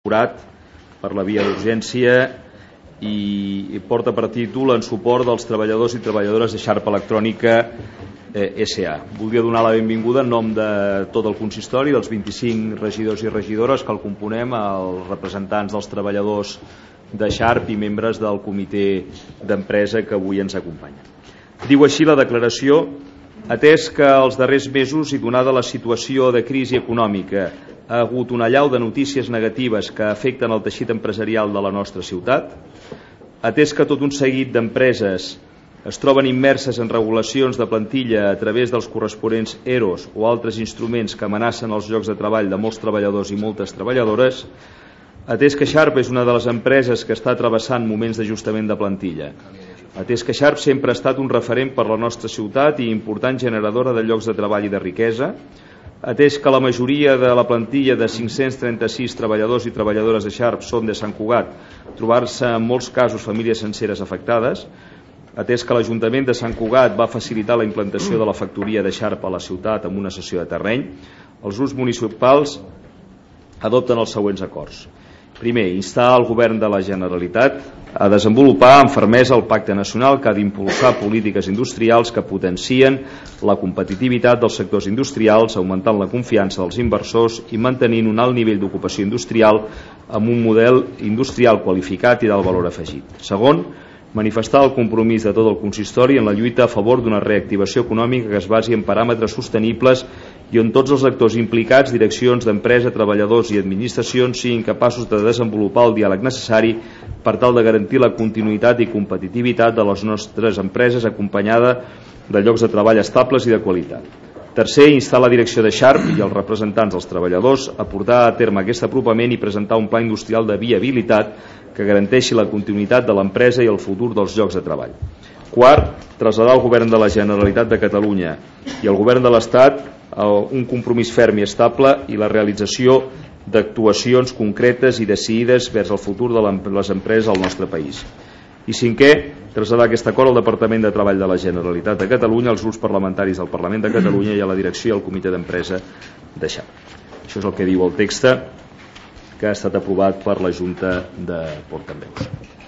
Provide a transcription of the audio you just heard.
per la via d'urgència i porta per títol en suport dels treballadors i treballadores de Xarp Electrònica S.A. Voldria donar la benvinguda en nom de tot el consistori, dels 25 regidors i regidores que el componem, als representants dels treballadors de Xarp i membres del comitè d'empresa que avui ens acompanya. Diu així la declaració: atès que els darrers mesos i donada la situació de crisi econòmica ha hagut una allau de notícies negatives que afecten el teixit empresarial de la nostra ciutat, atès que tot un seguit d'empreses es troben immerses en regulacions de plantilla a través dels corresponents EROs o altres instruments que amenacen els llocs de treball de molts treballadors i moltes treballadores, atès que Xarp és una de les empreses que està travessant moments d'ajustament de plantilla, atès que Xarp sempre ha estat un referent per la nostra ciutat i important generadora de llocs de treball i de riquesa, atès que la majoria de la plantilla de 536 treballadors i treballadores de Xarp són de Sant Cugat, trobar-se en molts casos famílies senceres afectades, atès que l'Ajuntament de Sant Cugat va facilitar la implantació de la factoria de Xarp a la ciutat amb una cessió de terreny, els grups municipals adopten els següents acords. Primer, instar el Govern de la Generalitat a desenvolupar amb fermesa el Pacte Nacional que ha d'impulsar polítiques industrials que potencien la competitivitat dels sectors industrials, augmentant la confiança dels inversors i mantenint un alt nivell d'ocupació industrial amb un model industrial qualificat i d'alt valor afegit. Segon, manifestar el compromís de tot el consistori en la lluita a favor d'una reactivació econòmica que es basi en paràmetres sostenibles i on tots els actors implicats, direccions d'empresa, treballadors i administracions, siguin capaços de desenvolupar el diàleg necessari per tal de garantir la continuïtat i competitivitat de les nostres empreses acompanyada de llocs de treball estables i de qualitat. Tercer, instar la direcció de Xarp i els representants dels treballadors a portar a terme aquest apropament i presentar un pla industrial de viabilitat que garanteixi la continuïtat de l'empresa i el futur dels llocs de treball. Quart, traslladar al Govern de la Generalitat de Catalunya i al Govern de l'Estat un compromís ferm i estable i la realització d'actuacions concretes i decidides vers el futur de les empreses al nostre país. I cinquè, traslladar aquest acord al Departament de Treball de la Generalitat de Catalunya, als grups parlamentaris del Parlament de Catalunya i a la direcció i al comitè d'empresa de Xarp. Això és el que diu el text que ha estat aprovat per la Junta de Portaveus.